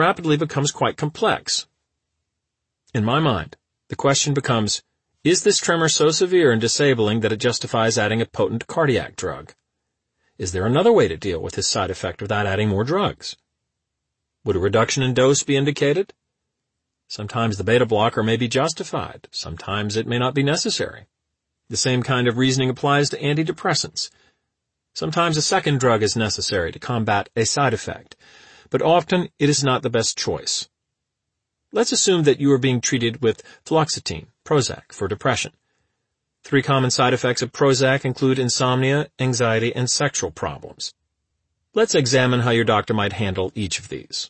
rapidly becomes quite complex. In my mind, the question becomes, is this tremor so severe and disabling that it justifies adding a potent cardiac drug? Is there another way to deal with this side effect without adding more drugs? Would a reduction in dose be indicated? Sometimes the beta blocker may be justified. Sometimes it may not be necessary. The same kind of reasoning applies to antidepressants. Sometimes a second drug is necessary to combat a side effect, but often it is not the best choice. Let's assume that you are being treated with fluoxetine, Prozac, for depression. 3 common side effects of Prozac include insomnia, anxiety, and sexual problems. Let's examine how your doctor might handle each of these.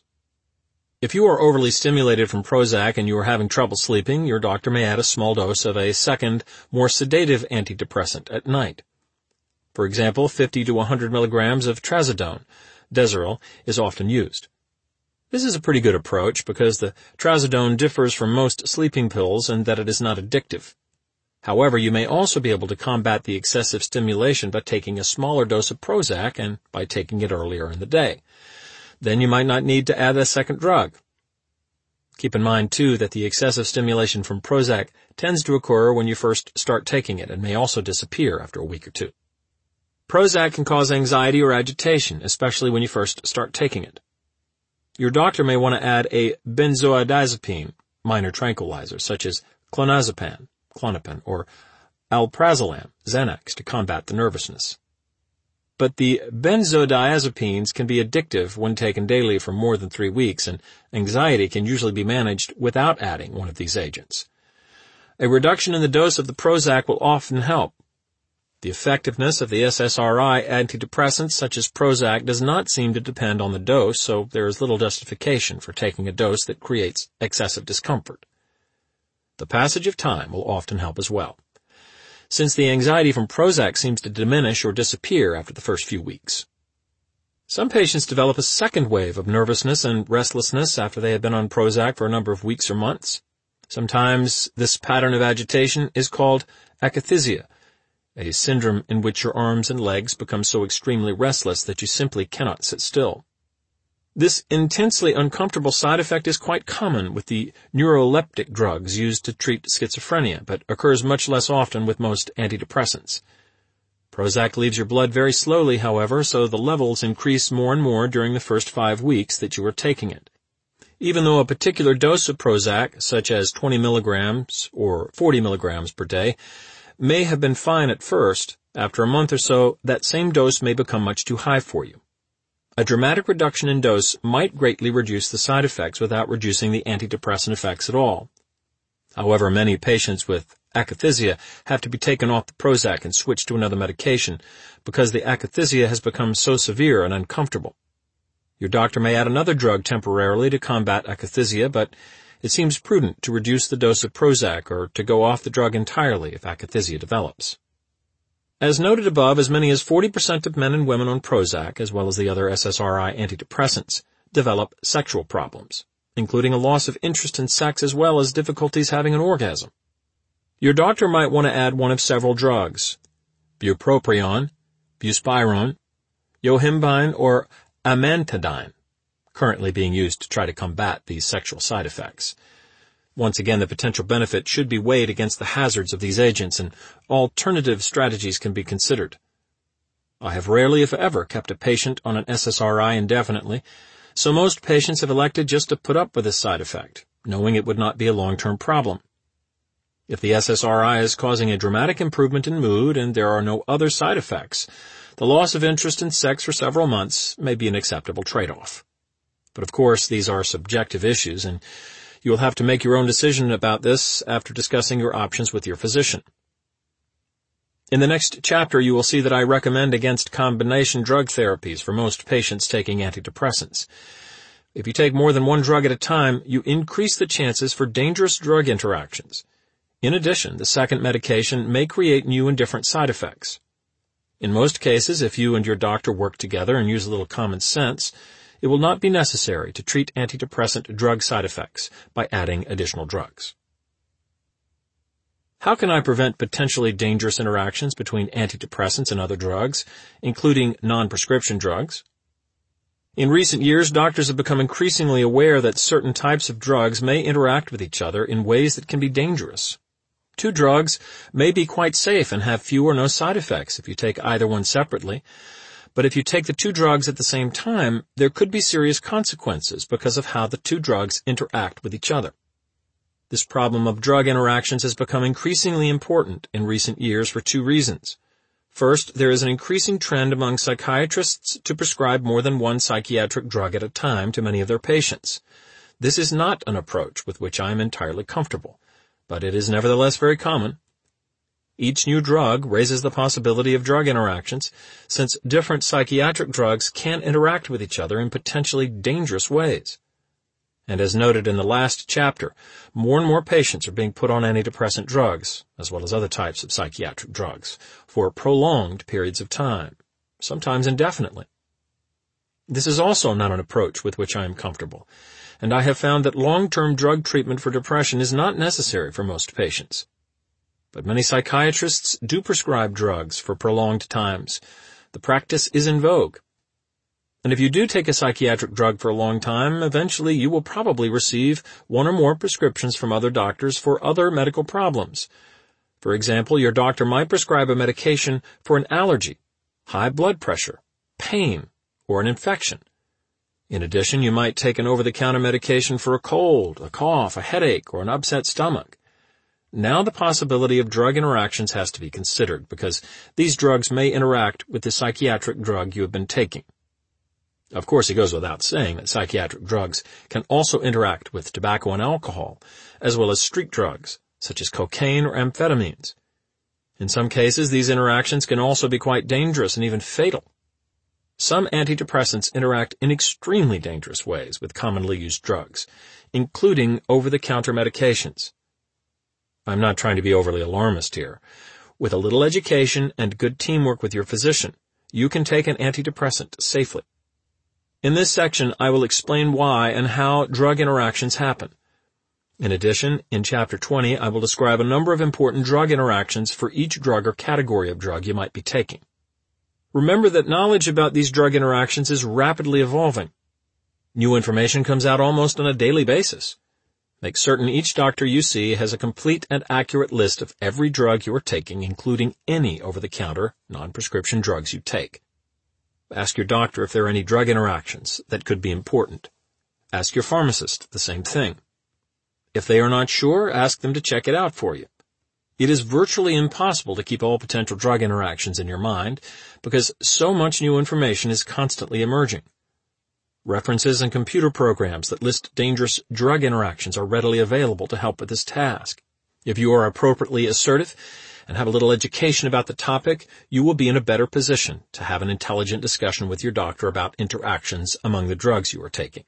If you are overly stimulated from Prozac and you are having trouble sleeping, your doctor may add a small dose of a second, more sedative antidepressant at night. For example, 50 to 100 milligrams of trazodone, Deseril, is often used. This is a pretty good approach because the trazodone differs from most sleeping pills in that it is not addictive. However, you may also be able to combat the excessive stimulation by taking a smaller dose of Prozac and by taking it earlier in the day. Then you might not need to add a second drug. Keep in mind, too, that the excessive stimulation from Prozac tends to occur when you first start taking it and may also disappear after a week or two. Prozac can cause anxiety or agitation, especially when you first start taking it. Your doctor may want to add a benzodiazepine minor tranquilizer, such as clonazepam, Klonopin, or alprazolam, Xanax, to combat the nervousness. But the benzodiazepines can be addictive when taken daily for more than 3 weeks, and anxiety can usually be managed without adding one of these agents. A reduction in the dose of the Prozac will often help. The effectiveness of the SSRI antidepressants such as Prozac does not seem to depend on the dose, so there is little justification for taking a dose that creates excessive discomfort. The passage of time will often help as well, since the anxiety from Prozac seems to diminish or disappear after the first few weeks. Some patients develop a second wave of nervousness and restlessness after they have been on Prozac for a number of weeks or months. Sometimes this pattern of agitation is called akathisia, a syndrome in which your arms and legs become so extremely restless that you simply cannot sit still. This intensely uncomfortable side effect is quite common with the neuroleptic drugs used to treat schizophrenia, but occurs much less often with most antidepressants. Prozac leaves your blood very slowly, however, so the levels increase more and more during the first 5 weeks that you are taking it. Even though a particular dose of Prozac, such as 20 milligrams or 40 milligrams per day, may have been fine at first, after a month or so, that same dose may become much too high for you. A dramatic reduction in dose might greatly reduce the side effects without reducing the antidepressant effects at all. However, many patients with akathisia have to be taken off the Prozac and switched to another medication because the akathisia has become so severe and uncomfortable. Your doctor may add another drug temporarily to combat akathisia, but it seems prudent to reduce the dose of Prozac or to go off the drug entirely if akathisia develops. As noted above, as many as 40% of men and women on Prozac, as well as the other SSRI antidepressants, develop sexual problems, including a loss of interest in sex as well as difficulties having an orgasm. Your doctor might want to add one of several drugs: bupropion, buspirone, yohimbine, or amantadine, currently being used to try to combat these sexual side effects. Once again, the potential benefit should be weighed against the hazards of these agents, and alternative strategies can be considered. I have rarely, if ever, kept a patient on an SSRI indefinitely, so most patients have elected just to put up with this side effect, knowing it would not be a long-term problem. If the SSRI is causing a dramatic improvement in mood and there are no other side effects, the loss of interest in sex for several months may be an acceptable trade-off. But of course, these are subjective issues, and you will have to make your own decision about this after discussing your options with your physician. In the next chapter, you will see that I recommend against combination drug therapies for most patients taking antidepressants. If you take more than one drug at a time, you increase the chances for dangerous drug interactions. In addition, the second medication may create new and different side effects. In most cases, if you and your doctor work together and use a little common sense, it will not be necessary to treat antidepressant drug side effects by adding additional drugs. How can I prevent potentially dangerous interactions between antidepressants and other drugs, including non-prescription drugs? In recent years, doctors have become increasingly aware that certain types of drugs may interact with each other in ways that can be dangerous. Two drugs may be quite safe and have few or no side effects if you take either one separately, but if you take the two drugs at the same time, there could be serious consequences because of how the two drugs interact with each other. This problem of drug interactions has become increasingly important in recent years for two reasons. First, there is an increasing trend among psychiatrists to prescribe more than one psychiatric drug at a time to many of their patients. This is not an approach with which I am entirely comfortable, but it is nevertheless very common. Each new drug raises the possibility of drug interactions, since different psychiatric drugs can interact with each other in potentially dangerous ways. And as noted in the last chapter, more and more patients are being put on antidepressant drugs, as well as other types of psychiatric drugs, for prolonged periods of time, sometimes indefinitely. This is also not an approach with which I am comfortable, and I have found that long-term drug treatment for depression is not necessary for most patients. But many psychiatrists do prescribe drugs for prolonged times. The practice is in vogue. And if you do take a psychiatric drug for a long time, eventually you will probably receive one or more prescriptions from other doctors for other medical problems. For example, your doctor might prescribe a medication for an allergy, high blood pressure, pain, or an infection. In addition, you might take an over-the-counter medication for a cold, a cough, a headache, or an upset stomach. Now the possibility of drug interactions has to be considered because these drugs may interact with the psychiatric drug you have been taking. Of course, it goes without saying that psychiatric drugs can also interact with tobacco and alcohol, as well as street drugs, such as cocaine or amphetamines. In some cases, these interactions can also be quite dangerous and even fatal. Some antidepressants interact in extremely dangerous ways with commonly used drugs, including over-the-counter medications. I'm not trying to be overly alarmist here. With a little education and good teamwork with your physician, you can take an antidepressant safely. In this section, I will explain why and how drug interactions happen. In addition, in Chapter 20, I will describe a number of important drug interactions for each drug or category of drug you might be taking. Remember that knowledge about these drug interactions is rapidly evolving. New information comes out almost on a daily basis. Make certain each doctor you see has a complete and accurate list of every drug you are taking, including any over-the-counter, non-prescription drugs you take. Ask your doctor if there are any drug interactions that could be important. Ask your pharmacist the same thing. If they are not sure, ask them to check it out for you. It is virtually impossible to keep all potential drug interactions in your mind because so much new information is constantly emerging. References and computer programs that list dangerous drug interactions are readily available to help with this task. If you are appropriately assertive and have a little education about the topic, you will be in a better position to have an intelligent discussion with your doctor about interactions among the drugs you are taking.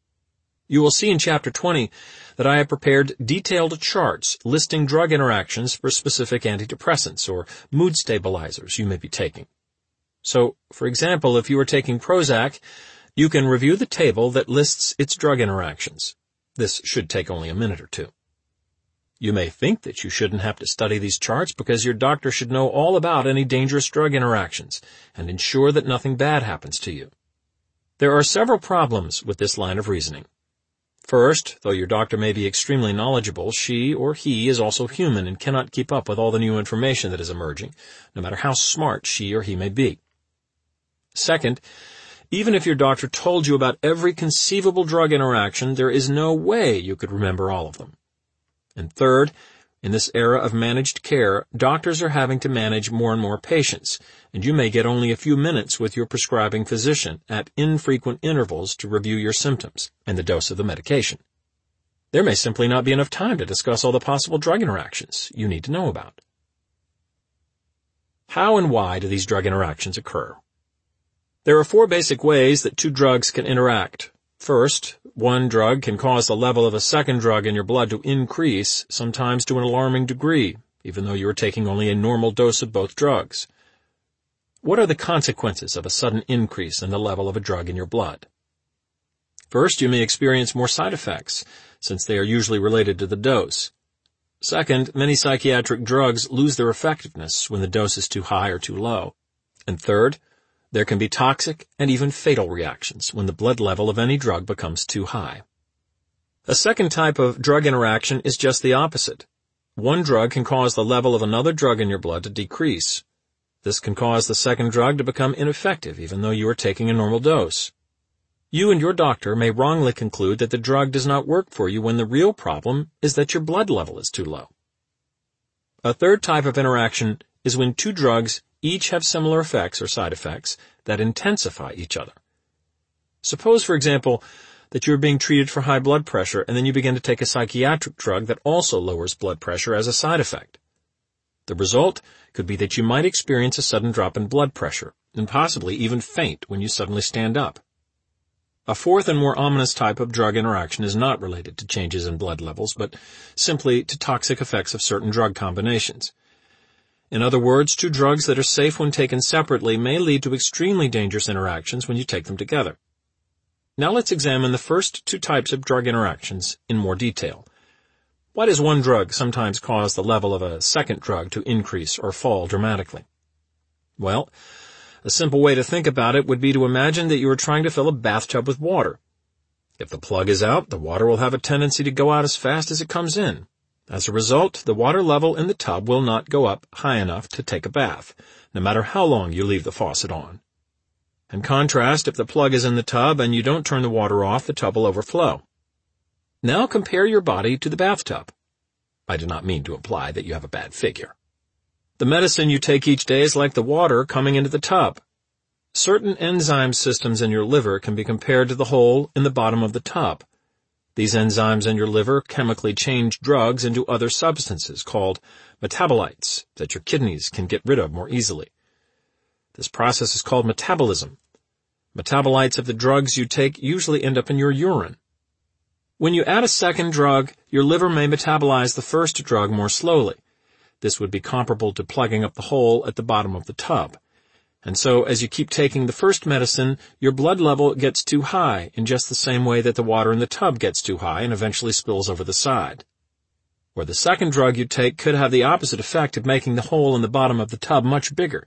You will see in Chapter 20 that I have prepared detailed charts listing drug interactions for specific antidepressants or mood stabilizers you may be taking. So, for example, if you are taking Prozac, you can review the table that lists its drug interactions. This should take only a minute or two. You may think that you shouldn't have to study these charts because your doctor should know all about any dangerous drug interactions and ensure that nothing bad happens to you. There are several problems with this line of reasoning. First, though your doctor may be extremely knowledgeable, she or he is also human and cannot keep up with all the new information that is emerging, no matter how smart she or he may be. Second, even if your doctor told you about every conceivable drug interaction, there is no way you could remember all of them. And third, in this era of managed care, doctors are having to manage more and more patients, and you may get only a few minutes with your prescribing physician at infrequent intervals to review your symptoms and the dose of the medication. There may simply not be enough time to discuss all the possible drug interactions you need to know about. How and why do these drug interactions occur? There are 4 basic ways that two drugs can interact. First, one drug can cause the level of a second drug in your blood to increase, sometimes to an alarming degree, even though you are taking only a normal dose of both drugs. What are the consequences of a sudden increase in the level of a drug in your blood? First, you may experience more side effects, since they are usually related to the dose. Second, many psychiatric drugs lose their effectiveness when the dose is too high or too low. And third, There can be toxic and even fatal reactions when the blood level of any drug becomes too high. A second type of drug interaction is just the opposite. One drug can cause the level of another drug in your blood to decrease. This can cause the second drug to become ineffective even though you are taking a normal dose. You and your doctor may wrongly conclude that the drug does not work for you when the real problem is that your blood level is too low. A third type of interaction is when two drugs each have similar effects or side effects that intensify each other. Suppose, for example, that you are being treated for high blood pressure and then you begin to take a psychiatric drug that also lowers blood pressure as a side effect. The result could be that you might experience a sudden drop in blood pressure and possibly even faint when you suddenly stand up. A fourth and more ominous type of drug interaction is not related to changes in blood levels, but simply to toxic effects of certain drug combinations. In other words, two drugs that are safe when taken separately may lead to extremely dangerous interactions when you take them together. Now let's examine the first two types of drug interactions in more detail. Why does one drug sometimes cause the level of a second drug to increase or fall dramatically? Well, a simple way to think about it would be to imagine that you are trying to fill a bathtub with water. If the plug is out, the water will have a tendency to go out as fast as it comes in. As a result, the water level in the tub will not go up high enough to take a bath, no matter how long you leave the faucet on. In contrast, if the plug is in the tub and you don't turn the water off, the tub will overflow. Now compare your body to the bathtub. I do not mean to imply that you have a bad figure. The medicine you take each day is like the water coming into the tub. Certain enzyme systems in your liver can be compared to the hole in the bottom of the tub. These enzymes in your liver chemically change drugs into other substances called metabolites that your kidneys can get rid of more easily. This process is called metabolism. Metabolites of the drugs you take usually end up in your urine. When you add a second drug, your liver may metabolize the first drug more slowly. This would be comparable to plugging up the hole at the bottom of the tub. And so, as you keep taking the first medicine, your blood level gets too high in just the same way that the water in the tub gets too high and eventually spills over the side. Or the second drug you take could have the opposite effect of making the hole in the bottom of the tub much bigger.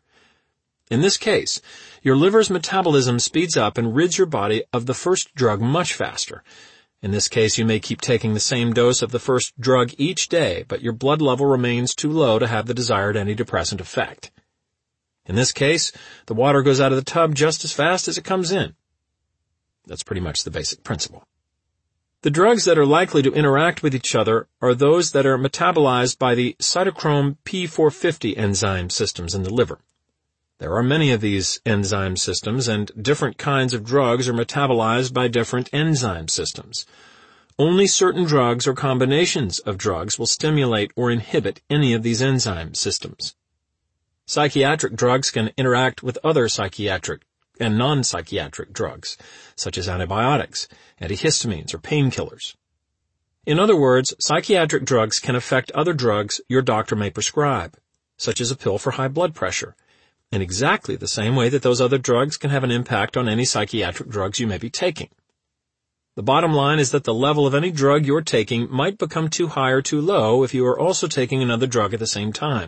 In this case, your liver's metabolism speeds up and rids your body of the first drug much faster. In this case, you may keep taking the same dose of the first drug each day, but your blood level remains too low to have the desired antidepressant effect. In this case, the water goes out of the tub just as fast as it comes in. That's pretty much the basic principle. The drugs that are likely to interact with each other are those that are metabolized by the cytochrome P450 enzyme systems in the liver. There are many of these enzyme systems, and different kinds of drugs are metabolized by different enzyme systems. Only certain drugs or combinations of drugs will stimulate or inhibit any of these enzyme systems. Psychiatric drugs can interact with other psychiatric and non-psychiatric drugs, such as antibiotics, antihistamines, or painkillers. In other words, psychiatric drugs can affect other drugs your doctor may prescribe, such as a pill for high blood pressure, in exactly the same way that those other drugs can have an impact on any psychiatric drugs you may be taking. The bottom line is that the level of any drug you're taking might become too high or too low if you are also taking another drug at the same time.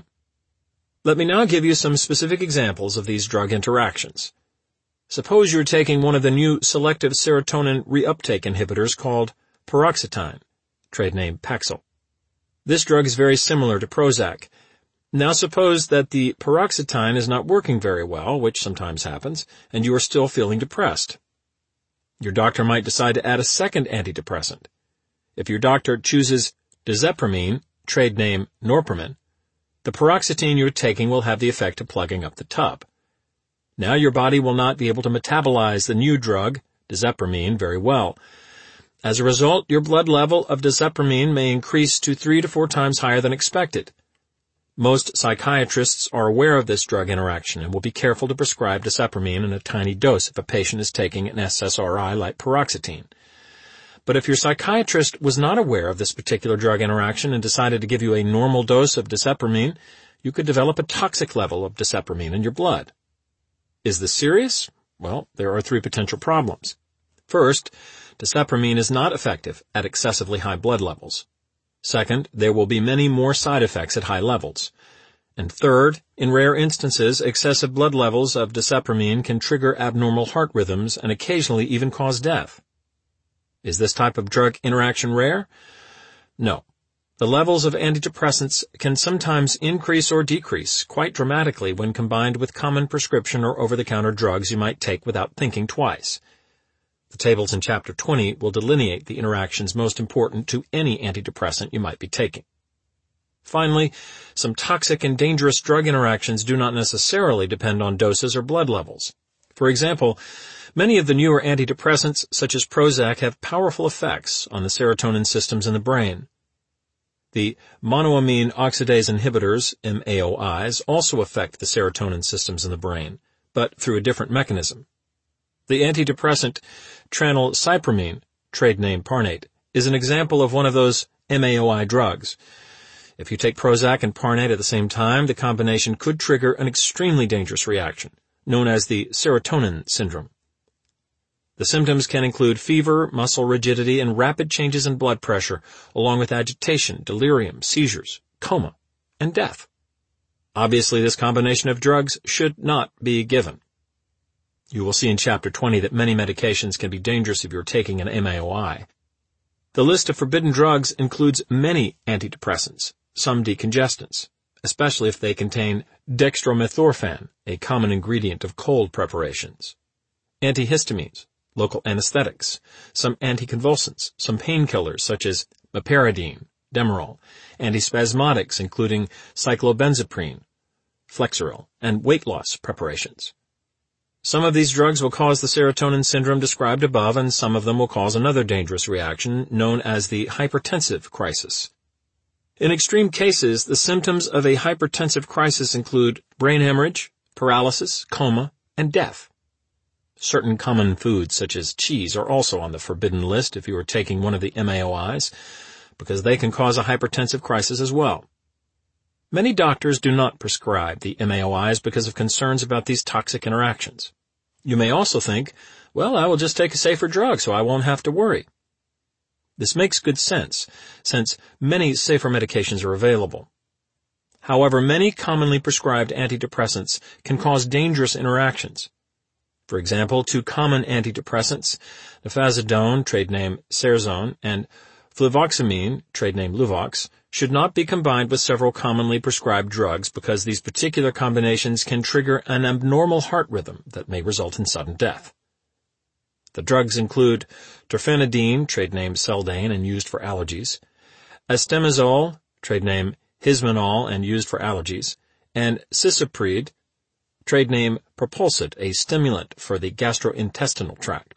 Let me now give you some specific examples of these drug interactions. Suppose you're taking one of the new selective serotonin reuptake inhibitors called paroxetine, trade name Paxil. This drug is very similar to Prozac. Now suppose that the paroxetine is not working very well, which sometimes happens, and you are still feeling depressed. Your doctor might decide to add a second antidepressant. If your doctor chooses dizepramine, trade name Norpirmin, the paroxetine you're taking will have the effect of plugging up the tub. Now your body will not be able to metabolize the new drug, dizepramine, very well. As a result, your blood level of dizepramine may increase to 3 to 4 times higher than expected. Most psychiatrists are aware of this drug interaction and will be careful to prescribe dizepramine in a tiny dose if a patient is taking an SSRI like paroxetine. But if your psychiatrist was not aware of this particular drug interaction and decided to give you a normal dose of dizepramine, you could develop a toxic level of dizepramine in your blood. Is this serious? Well, there are 3 potential problems. First, dizepramine is not effective at excessively high blood levels. Second, there will be many more side effects at high levels. And third, in rare instances, excessive blood levels of desipramine can trigger abnormal heart rhythms and occasionally even cause death. Is this type of drug interaction rare? No. The levels of antidepressants can sometimes increase or decrease quite dramatically when combined with common prescription or over-the-counter drugs you might take without thinking twice. The tables in Chapter 20 will delineate the interactions most important to any antidepressant you might be taking. Finally, some toxic and dangerous drug interactions do not necessarily depend on doses or blood levels. For example, many of the newer antidepressants, such as Prozac, have powerful effects on the serotonin systems in the brain. The monoamine oxidase inhibitors, MAOIs, also affect the serotonin systems in the brain, but through a different mechanism. The antidepressant tranylcypromine, trade name Parnate, is an example of one of those MAOI drugs. If you take Prozac and Parnate at the same time, the combination could trigger an extremely dangerous reaction, known as the serotonin syndrome. The symptoms can include fever, muscle rigidity, and rapid changes in blood pressure, along with agitation, delirium, seizures, coma, and death. Obviously, this combination of drugs should not be given. You will see in Chapter 20 that many medications can be dangerous if you're taking an MAOI. The list of forbidden drugs includes many antidepressants, some decongestants, especially if they contain dextromethorphan, a common ingredient of cold preparations, antihistamines, local anesthetics, some anticonvulsants, some painkillers such as meperidine, Demerol, antispasmodics including cyclobenzaprine, Flexeril, and weight loss preparations. Some of these drugs will cause the serotonin syndrome described above, and some of them will cause another dangerous reaction known as the hypertensive crisis. In extreme cases, the symptoms of a hypertensive crisis include brain hemorrhage, paralysis, coma, and death. Certain common foods such as cheese are also on the forbidden list if you are taking one of the MAOIs, because they can cause a hypertensive crisis as well. Many doctors do not prescribe the MAOIs because of concerns about these toxic interactions. You may also think, well, I will just take a safer drug so I won't have to worry. This makes good sense, since many safer medications are available. However, many commonly prescribed antidepressants can cause dangerous interactions. For example, two common antidepressants, nifazodone, trade name Cerazone, and fluvoxamine, trade name Luvox, should not be combined with several commonly prescribed drugs because these particular combinations can trigger an abnormal heart rhythm that may result in sudden death. The drugs include terfenadine, trade name Seldane and used for allergies, estemizole, trade name Hismanol and used for allergies, and cisapride, trade name Propulsid, a stimulant for the gastrointestinal tract.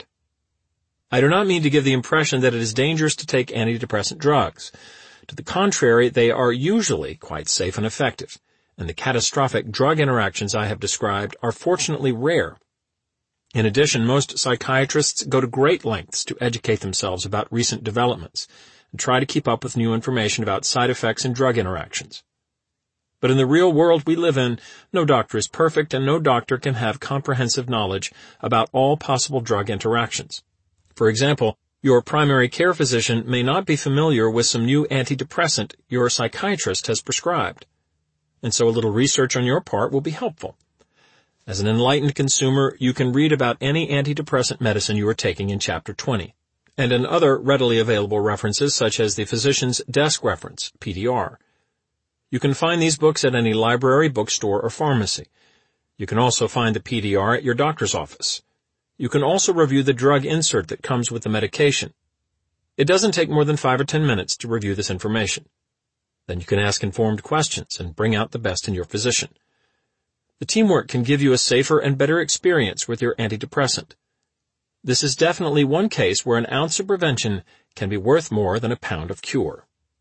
I do not mean to give the impression that it is dangerous to take antidepressant drugs. To the contrary, they are usually quite safe and effective, and the catastrophic drug interactions I have described are fortunately rare. In addition, most psychiatrists go to great lengths to educate themselves about recent developments and try to keep up with new information about side effects and drug interactions. But in the real world we live in, no doctor is perfect and no doctor can have comprehensive knowledge about all possible drug interactions. For example, your primary care physician may not be familiar with some new antidepressant your psychiatrist has prescribed, and so a little research on your part will be helpful. As an enlightened consumer, you can read about any antidepressant medicine you are taking in Chapter 20, and in other readily available references such as the Physician's Desk Reference, PDR. You can find these books at any library, bookstore, or pharmacy. You can also find the PDR at your doctor's office. You can also review the drug insert that comes with the medication. It doesn't take more than 5 or 10 minutes to review this information. Then you can ask informed questions and bring out the best in your physician. The teamwork can give you a safer and better experience with your antidepressant. This is definitely one case where an ounce of prevention can be worth more than a pound of cure.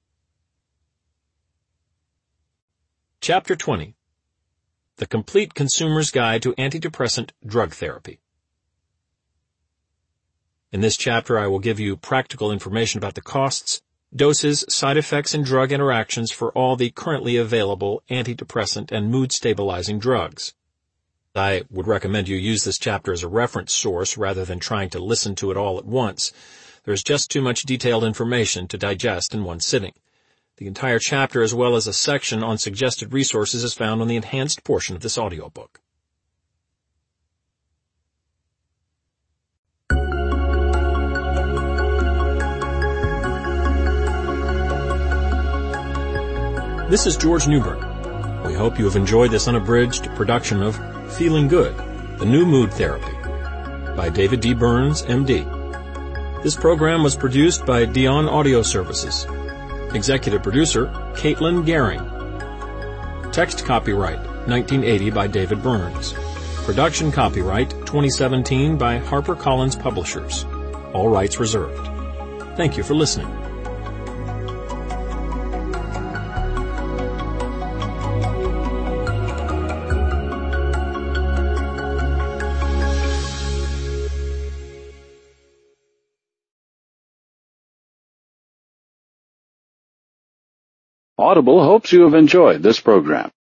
Chapter 20. The Complete Consumer's Guide to Antidepressant Drug Therapy. In this chapter, I will give you practical information about the costs, doses, side effects, and drug interactions for all the currently available antidepressant and mood-stabilizing drugs. I would recommend you use this chapter as a reference source rather than trying to listen to it all at once. There is just too much detailed information to digest in one sitting. The entire chapter as well as a section on suggested resources is found on the enhanced portion of this audiobook. This is George Newbern. We hope you have enjoyed this unabridged production of Feeling Good, the New Mood Therapy, by David D. Burns, M.D. This program was produced by Dion Audio Services. Executive producer, Caitlin Gehring. Text copyright, 1980 by David Burns. Production copyright, 2017 by HarperCollins Publishers. All rights reserved. Thank you for listening. Audible hopes you have enjoyed this program.